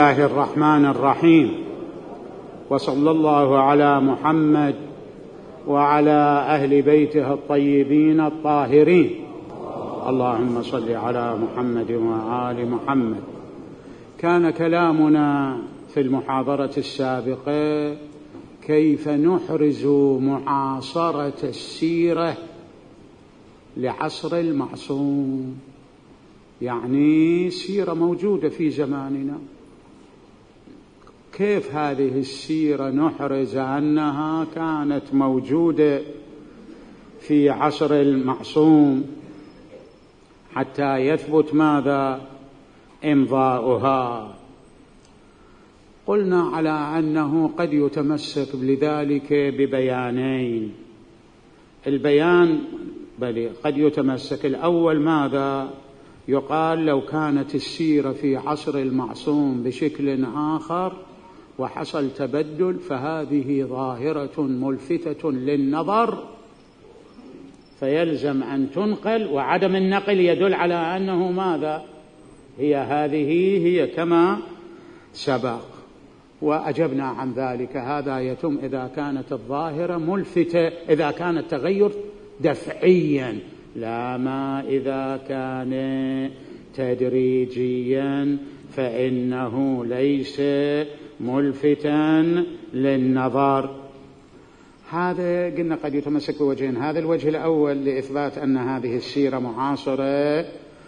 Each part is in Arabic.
الله الرحمن الرحيم، وصلى الله على محمد وعلى أهل بيته الطيبين الطاهرين. اللهم صل على محمد وآل محمد. كان كلامنا في المحاضرة السابقة كيف نحرز معاصرة السيرة لعصر المعصوم، يعني سيرة موجودة في زماننا، كيف هذه السيرة نحرز أنها كانت موجودة في عصر المعصوم حتى يثبت ماذا؟ إمضاؤها. قلنا على أنه قد يتمسك لذلك ببيانين. البيان قد يتمسك الأول ماذا؟ يقال لو كانت السيرة في عصر المعصوم بشكل آخر وحصل تبدل فهذه ظاهرة ملفتة للنظر فيلزم أن تنقل، وعدم النقل يدل على أنه ماذا؟ هي كما سبق. وأجبنا عن ذلك هذا يتم إذا كانت الظاهرة ملفتة، إذا كان التغير دفعيا، لا ما إذا كان تدريجيا فإنه ليس ملفتا للنظر. هذا قلنا قد يتمسك بوجهين. هذا الوجه الأول لإثبات أن هذه السيرة معاصرة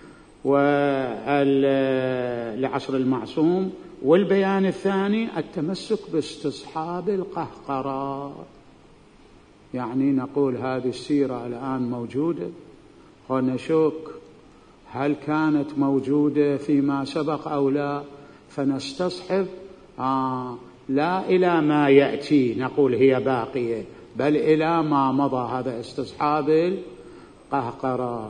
لعصر المعصوم، والبيان الثاني التمسك باستصحاب القهقرة، يعني نقول هذه السيرة الآن موجودة ونشك هل كانت موجودة فيما سبق أو لا، فنستصحب لا إلى ما يأتي نقول هي باقية، بل إلى ما مضى، هذا استصحاب القهقرة.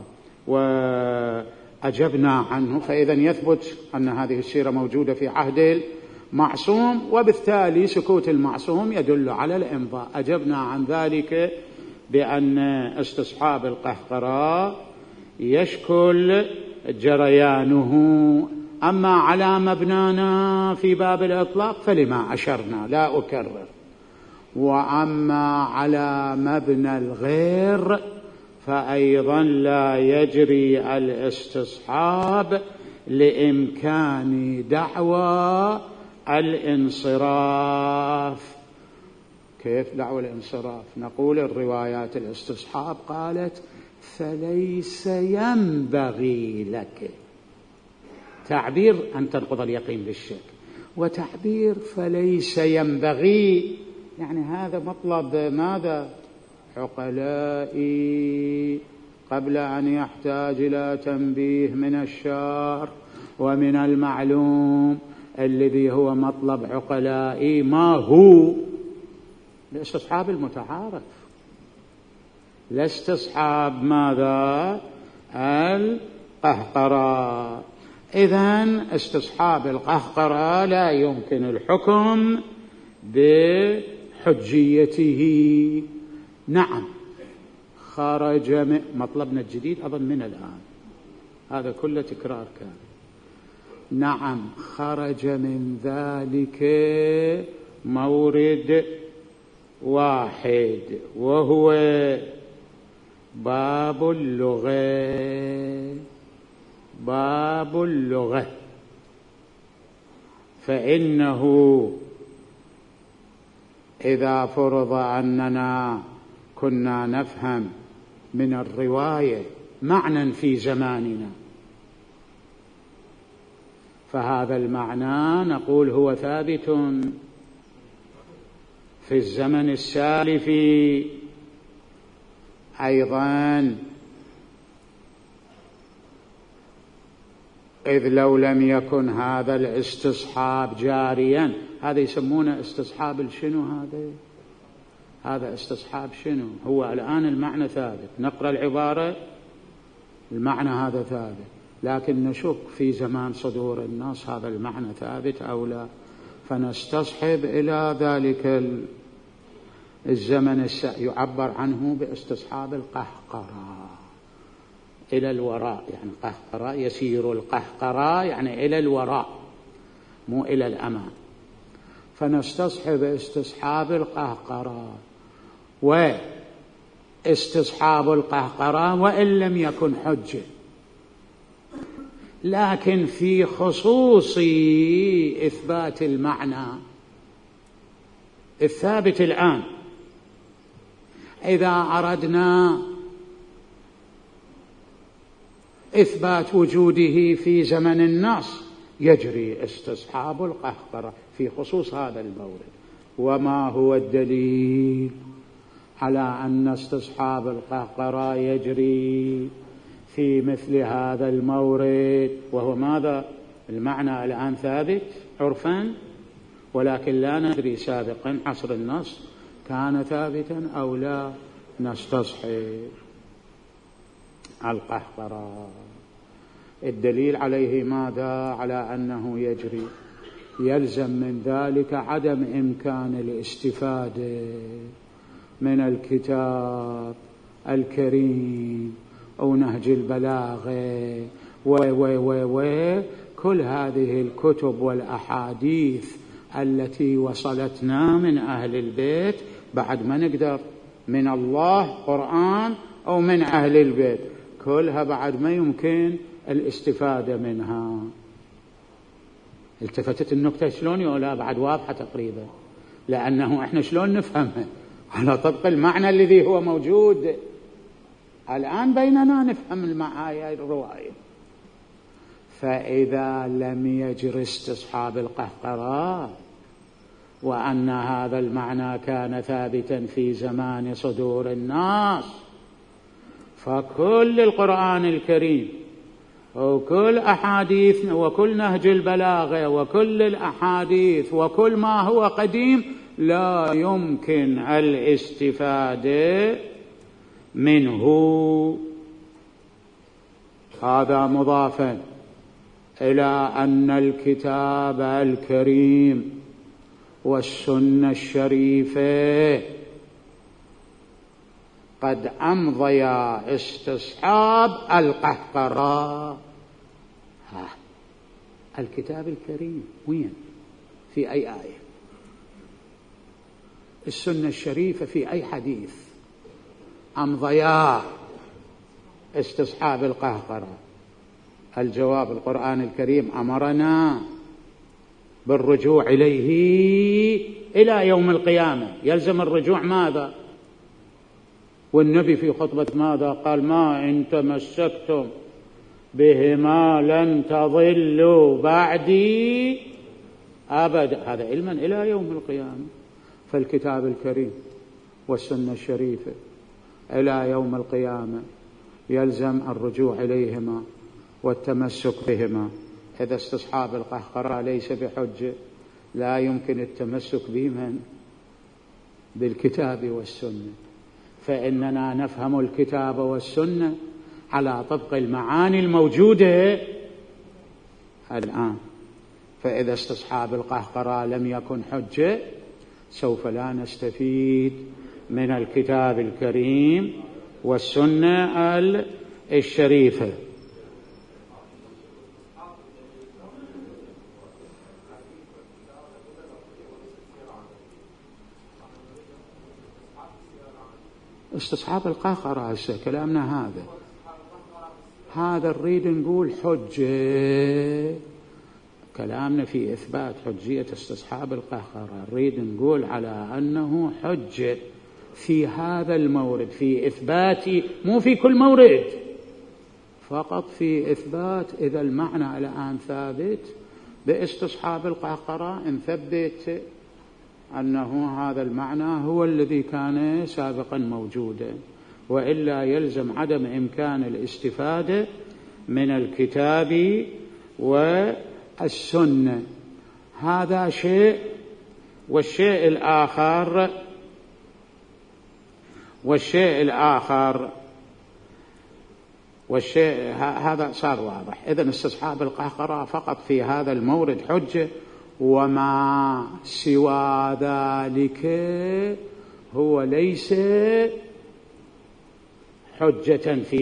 وأجبنا عنه، فإذا يثبت أن هذه السيرة موجودة في عهد المعصوم، وبالتالي سكوت المعصوم يدل على الإمضاء. أجبنا عن ذلك بأن استصحاب القهقرة يشكل جريانه. أما على مبنانا في باب الإطلاق فلما أشرنا لا أكرر، وأما على مبنى الغير فأيضا لا يجري الاستصحاب لإمكان دعوى الانصراف. كيف دعوى الانصراف؟ نقول الروايات الاستصحاب قالت فليس ينبغي لك، تعبير أن تنقض اليقين بالشك، وتعبير فليس ينبغي، يعني هذا مطلب ماذا؟ عقلائي قبل أن يحتاج إلى تنبيه من الشار ومن المعلوم الذي هو مطلب عقلائي. ما هو؟ الاستصحاب المتعارف، الاستصحاب ماذا؟ القهقرة. إذن استصحاب القهقرة لا يمكن الحكم بحجيته. نعم، خرج من مطلبنا الجديد أظن من الآن، هذا كله تكرار كان. نعم، خرج من ذلك مورد واحد وهو باب اللغة. باب اللغة، فإنه إذا فرض أننا كنا نفهم من الرواية معنى في زماننا، فهذا المعنى نقول هو ثابت في الزمن السالف أيضا، إذ لو لم يكن هذا الاستصحاب جاريا. هذا يسمونه استصحاب الشنو؟ هذا استصحاب شنو؟ هو الآن المعنى ثابت، نقرأ العبارة المعنى هذا ثابت، لكن نشك في زمان صدور النص هذا المعنى ثابت أو لا، فنستصحب إلى ذلك الزمن يعبر عنه باستصحاب القهقرة إلى الوراء، يعني قهقرة يسير القهقرة يعني إلى الوراء. مو إلى الأمام. فنستصحب استصحاب القهقرة، واستصحاب القهقرة وإن لم يكن حجة، لكن في خصوص إثبات المعنى الثابت الآن، إذا أردنا إثبات وجوده في زمن النص يجري استصحاب القهقرة في خصوص هذا المورد. وما هو الدليل على أن استصحاب القهقرة يجري في مثل هذا المورد؟ وهو ماذا؟ المعنى الآن ثابت عرفا، ولكن لا ندري سابقا عصر النص كان ثابتا أو لا. نستصحب القهقرة. الدليل عليه ماذا؟ على أنه يجري. يلزم من ذلك عدم إمكان الاستفادة من الكتاب الكريم أو نهج البلاغة كل هذه الكتب والأحاديث التي وصلتنا من أهل البيت، بعد ما نقدر من الله قرآن أو من أهل البيت، كلها بعد ما يمكن الاستفادة منها. التفتت النكتة شلون يقولها؟ بعد واضحة تقريبا، لأنه إحنا شلون نفهمها على طبق المعنى الذي هو موجود الآن بيننا، نفهم المعايا الرواية. فإذا لم يجر استصحاب القهقرة وأن هذا المعنى كان ثابتا في زمان صدور الناس، فكل القرآن الكريم وكل أحاديث وكل نهج البلاغة وكل الأحاديث وكل ما هو قديم لا يمكن الاستفادة منه. هذا مضافا إلى أن الكتاب الكريم والسنة الشريفة قد أمضيا استصحاب القهقرة. الكتاب الكريم وين؟ في أي آية؟ السنة الشريفة في أي حديث أمضيا استصحاب القهقرة؟ الجواب: القرآن الكريم أمرنا بالرجوع إليه إلى يوم القيامة. يلزم الرجوع ماذا؟ والنبي في خطبة ماذا قال؟ ما إن تمسكتم بهما لن تضلوا بعدي أبدا. هذا علما إلى يوم القيامة. فالكتاب الكريم والسنة الشريفة إلى يوم القيامة يلزم الرجوع إليهما والتمسك بهما. إذا استصحاب القهقرة ليس بحجة لا يمكن التمسك بمن؟ بالكتاب والسنة. فإننا نفهم الكتاب والسنة على طبق المعاني الموجودة الآن. فإذا استصحاب القهقرة لم يكن حجة سوف لا نستفيد من الكتاب الكريم والسنة الشريفة. استصحاب القهقرة هسه كلامنا هذا نريد نقول حجة. كلامنا في إثبات حجية استصحاب القهقرة، نريد نقول على أنه حجة في هذا المورد، في إثبات، مو في كل مورد، فقط في إثبات. إذا المعنى الآن ثابت باستصحاب القهقرة، نثبت أنه هذا المعنى هو الذي كان سابقا موجودا، وإلا يلزم عدم إمكان الاستفادة من الكتاب والسنة. هذا شيء. والشيء الآخر هذا صار واضح. إذن استصحاب القهقرة فقط في هذا المورد حجة، وما سوى ذلك هو ليس حجة في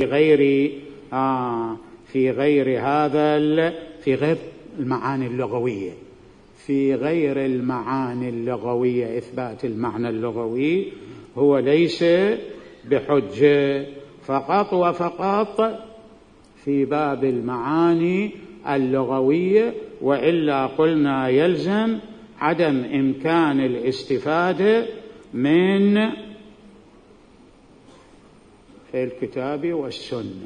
غير هذا، في غير المعاني اللغوية. في غير المعاني اللغوية، إثبات المعنى اللغوي هو ليس بحجة، فقط وفقط في باب المعاني اللغوية، وإلا قلنا يلزم عدم إمكان الاستفادة من الكتاب والسنة.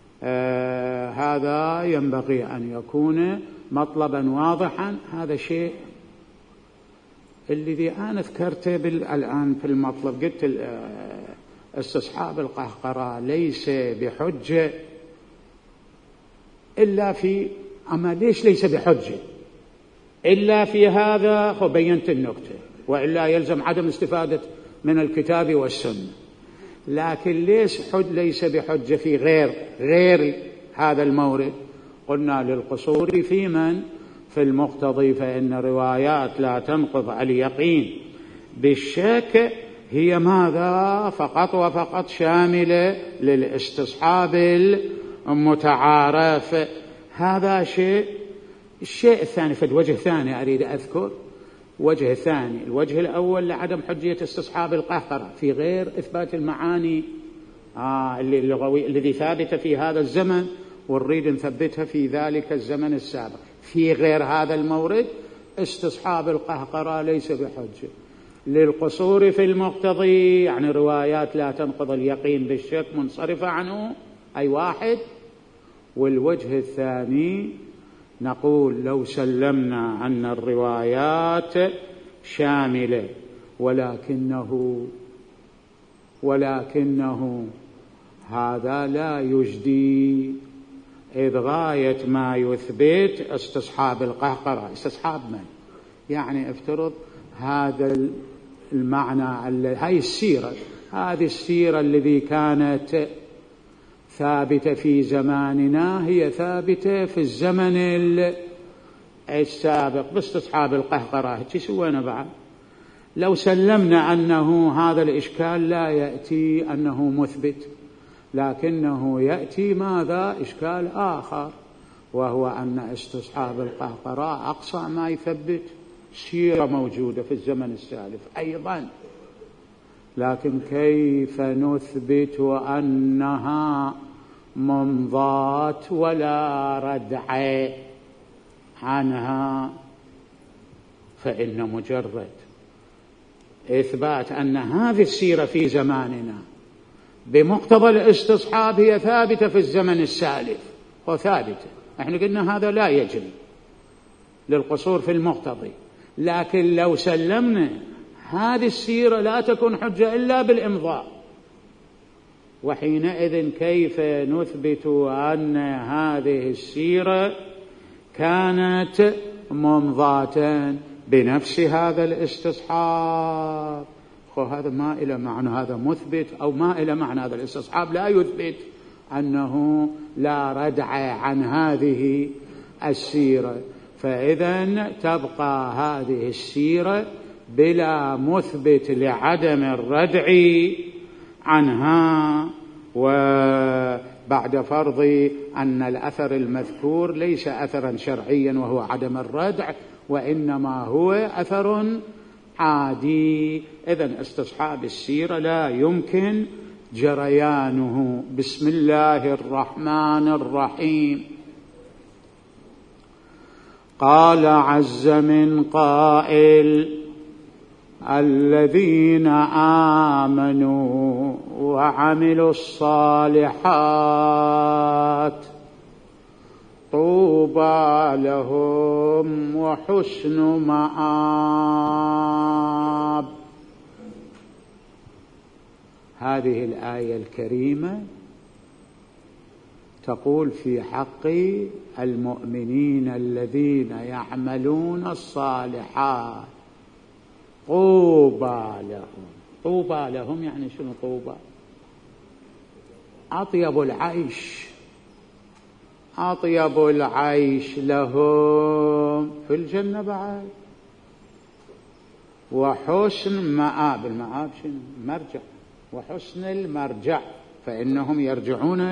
هذا ينبغي أن يكون مطلبا واضحا. هذا شيء الذي أنا ذكرته الآن في المطلب، قلت استصحاب القهقرة ليس بحجة إلا في، أما ليش ليس بحجة إلا في هذا؟ بينت النكتة، وإلا يلزم عدم استفادة من الكتاب والسنة. لكن ليس بحجة في غير هذا المورد؟ قلنا للقصور في من؟ في المقتضي، فإن روايات لا تنقض اليقين بالشك هي ماذا؟ فقط وفقط شاملة للاستصحاب المتعارف. هذا شيء. الشيء الثاني، في الوجه الثاني أريد أذكر وجه ثاني. الوجه الأول لعدم حجية استصحاب القهقرة في غير إثبات المعاني اللغوي الذي ثابت في هذا الزمن، ونريد نثبتها في ذلك الزمن السابق. في غير هذا المورد استصحاب القهقرة ليس بحجة. للقصور في المقتضي، يعني روايات لا تنقض اليقين بالشك منصرفة عنه، أي واحد. والوجه الثاني نقول لو سلمنا أن الروايات شاملة، ولكنه هذا لا يجدي، إذ غاية ما يثبت استصحاب القهقرة. استصحاب من؟ يعني افترض هذا المعنى، هاي السيرة، هذه السيرة التي كانت ثابتة في زماننا هي ثابتة في الزمن السابق باستصحاب القهقرة. شو سوينا بعد؟ لو سلمنا أنه هذا الإشكال لا يأتي أنه مثبت، لكنه يأتي ماذا؟ إشكال آخر، وهو أن استصحاب القهقرة أقصى ما يثبت سيرة موجودة في الزمن السالف أيضا. لكن كيف نثبت أنها ممضات ولا ردع عنها؟ فإن مجرد إثبات أن هذه السيرة في زماننا بمقتضى الاستصحاب هي ثابتة في الزمن السالف، وثابتة، احنا قلنا هذا لا يجري للقصور في المقتضي. لكن لو سلمنا هذه السيرة لا تكون حجة إلا بالإمضاء، وحينئذ كيف نثبت أن هذه السيرة كانت ممضاة بنفس هذا الاستصحاب؟ هذا ما إلى معنى هذا مثبت، أو ما إلى معنى هذا الاستصحاب لا يثبت أنه لا ردع عن هذه السيرة. فإذا تبقى هذه السيرة بلا مثبت لعدم الردع عنها، وبعد فرض أن الأثر المذكور ليس أثرا شرعيا وهو عدم الردع، وإنما هو أثر عادي. إذن استصحاب السيرة لا يمكن جريانه. بسم الله الرحمن الرحيم. قال عز من قائل: الذين آمنوا وعملوا الصالحات طوبى لهم وحسن مآب. هذه الآية الكريمة تقول في حق المؤمنين الذين يعملون الصالحات طوبى لهم. طوبى لهم يعني شنو طوبى؟ أطيب العيش، أطيب العيش لهم في الجنة بعد، وحسن مآب. المآب شنو؟ مرجع، وحسن المرجع، فإنهم يرجعون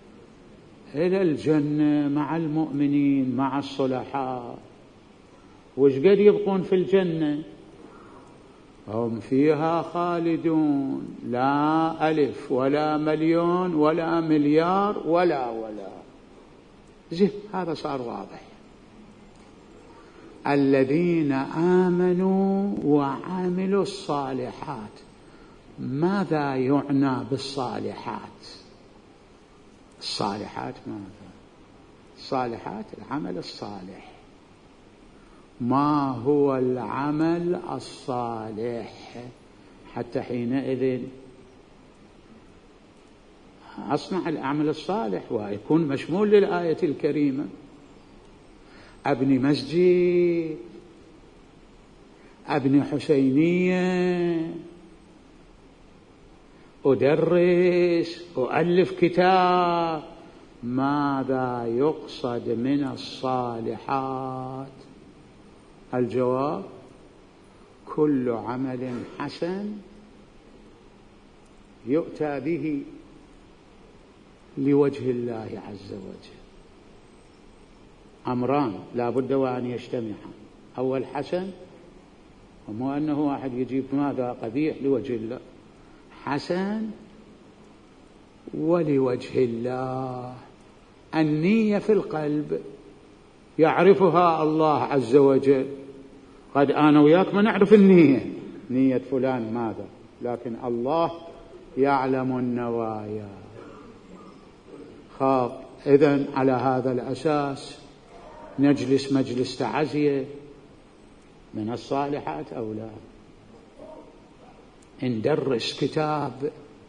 إلى الجنة مع المؤمنين مع الصلحاء. وش قد يبقون في الجنة؟ هم فيها خالدون، لا ألف ولا مليون ولا مليار ولا زين. هذا صار واضح. الذين آمنوا وعملوا الصالحات. ماذا يعنى بالصالحات؟ الصالحات ماذا؟ الصالحات العمل الصالح. ما هو العمل الصالح؟ حتى حينئذ أصنع العمل الصالح ويكون مشمول للآية الكريمة. أبني مسجد، أبني حسينية، أدرس، أؤلف كتاب. ماذا يقصد من الصالحات؟ الجواب: كل عمل حسن يؤتى به لوجه الله عز وجل. أمران لا بد وأن يجتمعا. أول حسن، ومو أنه واحد يجيب ماذا قبيح لوجه الله، حسن ولوجه الله. النية في القلب يعرفها الله عز وجل. قد أنا وياك ما نعرف النية، نية فلان ماذا، لكن الله يعلم النوايا. إذن على هذا الأساس نجلس مجلس تعزية من الصالحات أو لا؟ ندرس كتاب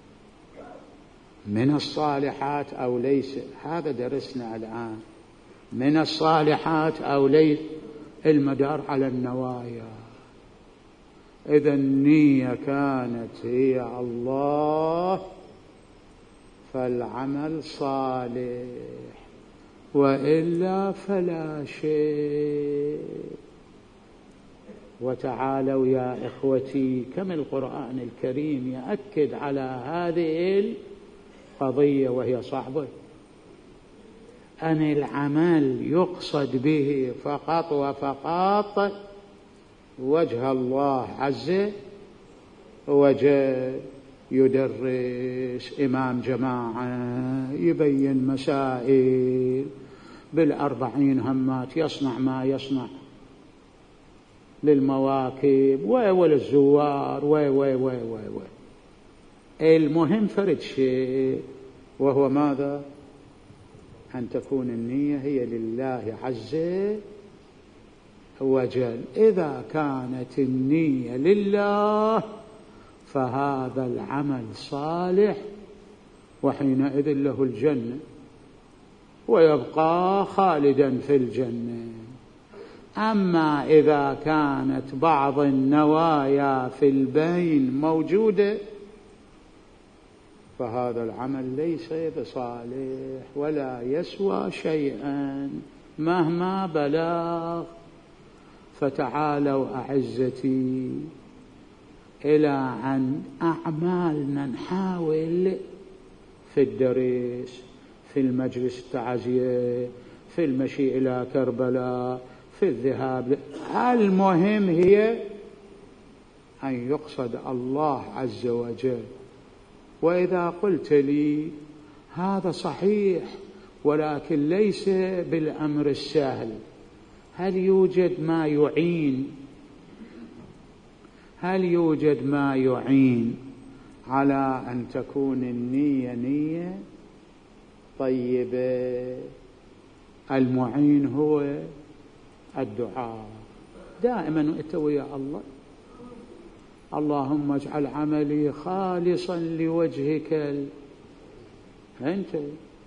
من الصالحات أو ليس؟ هذا درسنا الآن، من الصالحات أو ليس. المدار على النوايا. إذا النية كانت هي الله فالعمل صالح، وإلا فلا شيء. وتعالوا يا إخوتي، كم القرآن الكريم يأكد على هذه القضية وهي صعبة، أن العمل يقصد به فقط وفقط وجه الله عز وجل. يدرس، إمام جماعة، يبين مسائل بالأربعين همات، يصنع ما يصنع للمواكب وللزوار المهم فرد شيء، وهو ماذا؟ أن تكون النية هي لله عز وجل. إذا كانت النية لله فهذا العمل صالح، وحينئذ له الجنة ويبقى خالدا في الجنة. أما إذا كانت بعض النوايا في البين موجودة فهذا العمل ليس بصالح ولا يسوى شيئا مهما بلغ. فتعالوا أعزتي إلى أن أعمالنا نحاول في الدرس، في المجلس التعزية، في المشي إلى كربلاء، في الذهاب. المهم هي أن يقصد الله عز وجل. وإذا قلت لي هذا صحيح ولكن ليس بالأمر السهل، هل يوجد ما يعين على أن تكون النية نية طيبة؟ المعين هو الدعاء. دائما أنت ويا الله، اللهم اجعل عملي خالصا لوجهك. أنت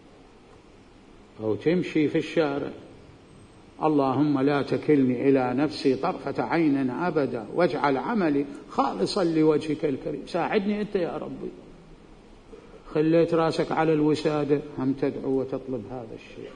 أو تمشي في الشارع، اللهم لا تكلني إلى نفسي طرفة عين أبدا، واجعل عملي خالصا لوجهك الكريم. ساعدني أنت يا ربي. خليت راسك على الوسادة، هم تدعو وتطلب هذا الشيء.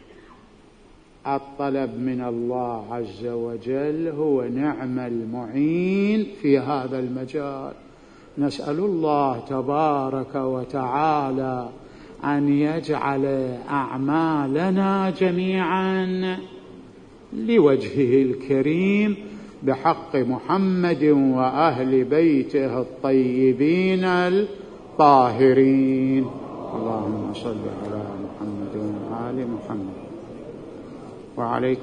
الطلب من الله عز وجل هو نعم المعين في هذا المجال. نسأل الله تبارك وتعالى أن يجعل أعمالنا جميعا لوجهه الكريم بحق محمد وأهل بيته الطيبين الطاهرين. اللهم صل على محمد وآل محمد. وعليكم